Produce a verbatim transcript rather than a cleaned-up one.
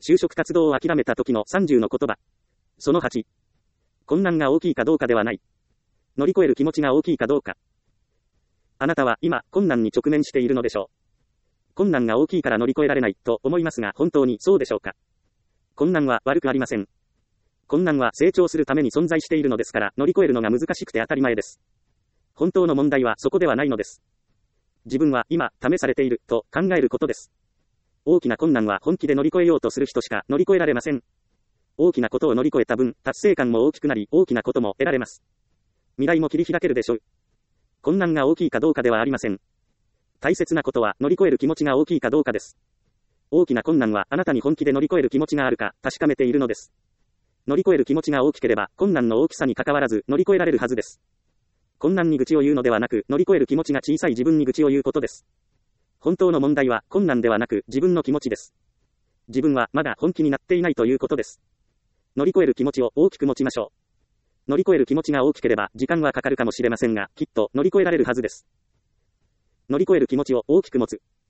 就職活動を諦めた時のさんじゅうの言葉。そのはち。困難が大きいかどうかではない。乗り越える気持ちが大きいかどうか。あなたは今、困難に直面しているのでしょう。困難が大きいから乗り越えられないと思いますが、本当にそうでしょうか。困難は悪くありません。困難は成長するために存在しているのですから、乗り越えるのが難しくて当たり前です。本当の問題はそこではないのです。自分は今、試されていると考えることです。大きな困難は本気で乗り越えようとする人しか乗り越えられません。大きなことを乗り越えた分、達成感も大きくなり、大きなことも得られます。未来も切り開けるでしょう。困難が大きいかどうかではありません。大切なことは乗り越える気持ちが大きいかどうかです。大きな困難はあなたに本気で乗り越える気持ちがあるか確かめているのです。乗り越える気持ちが大きければ、困難の大きさに関わらず乗り越えられるはずです。困難に愚痴を言うのではなく、乗り越える気持ちが小さい自分に愚痴を言うことです。本当の問題は困難ではなく自分の気持ちです。自分はまだ本気になっていないということです。乗り越える気持ちを大きく持ちましょう。乗り越える気持ちが大きければ時間はかかるかもしれませんが、きっと乗り越えられるはずです。乗り越える気持ちを大きく持つ。